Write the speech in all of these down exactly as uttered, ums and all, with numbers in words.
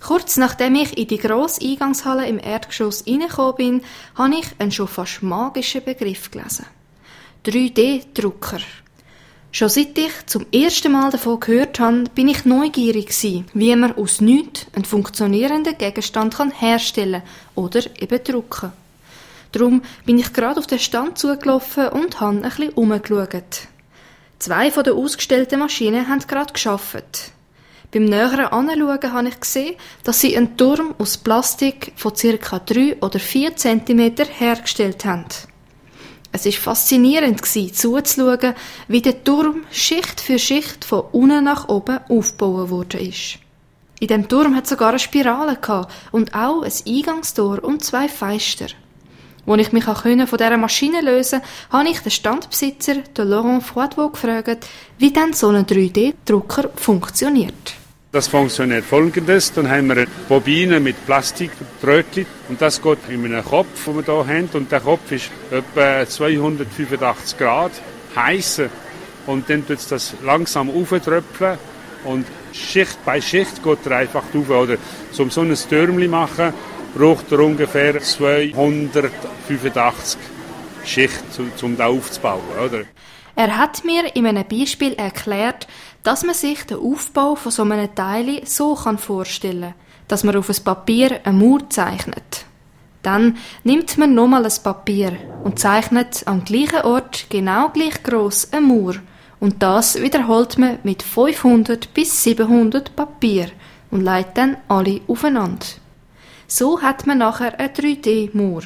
Kurz nachdem ich in die grosse Eingangshalle im Erdgeschoss reingekommen bin, habe ich einen schon fast magischen Begriff gelesen. drei D-Drucker. Schon seit ich zum ersten Mal davon gehört habe, bin ich neugierig gewesen, wie man aus nichts einen funktionierenden Gegenstand herstellen kann oder eben drucken. Darum bin ich gerade auf den Stand zugelaufen und habe ein bisschen umgeschaut. Zwei von den ausgestellten Maschinen haben gerade gearbeitet. Beim näheren Anschauen habe ich gesehen, dass sie einen Turm aus Plastik von ca. drei oder vier Zentimeter hergestellt haben. Es war faszinierend zuzuschauen, wie der Turm Schicht für Schicht von unten nach oben aufgebaut worden ist. In dem Turm hat es sogar eine Spirale gehabt und auch ein Eingangstor und zwei Fenster. Als ich mich von dieser Maschine lösen konnte, habe ich den Standbesitzer, den Laurent Froidevaux, gefragt, wie denn so ein drei D-Drucker funktioniert. Das funktioniert folgendes: Dann haben wir eine Bobine mit Plastikdrötchen und das geht in einen Kopf, den wir hier haben. Und der Kopf ist etwa zweihundertfünfundachtzig Grad heiß. Und dann tut es das langsam auftröpfeln und Schicht bei Schicht geht er einfach rauf. Oder um so ein Türmchen zu machen, braucht er ungefähr zweihundertfünfundachtzig Schichten, um das aufzubauen. Oder? Er hat mir in einem Beispiel erklärt, dass man sich den Aufbau von so einem Teil so vorstellen kann, dass man auf ein Papier eine Mauer zeichnet. Dann nimmt man nochmal ein Papier und zeichnet am gleichen Ort genau gleich gross eine Mauer. Und das wiederholt man mit fünfhundert bis siebenhundert Papier und legt dann alle aufeinander. So hat man nachher eine drei D-Mauer.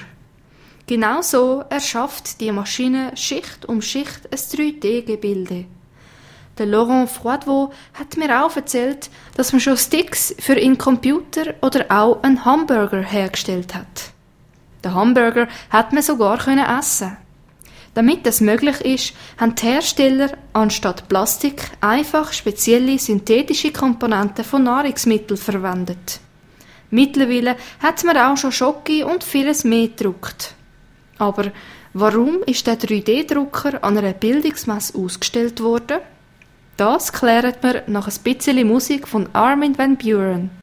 Genau so erschafft die Maschine Schicht um Schicht ein drei D-Gebilde. Der Laurent Froidevaux hat mir auch erzählt, dass man schon Sticks für einen Computer oder auch einen Hamburger hergestellt hat. Den Hamburger hat man sogar können essen. Damit das möglich ist, haben die Hersteller anstatt Plastik einfach spezielle synthetische Komponenten von Nahrungsmitteln verwendet. Mittlerweile hat man auch schon Schoki und vieles mehr gedruckt. Aber warum ist der drei D-Drucker an einer Bildungsmesse ausgestellt worden? Das klärt man nach ein bisschen Musik von Armin van Buuren.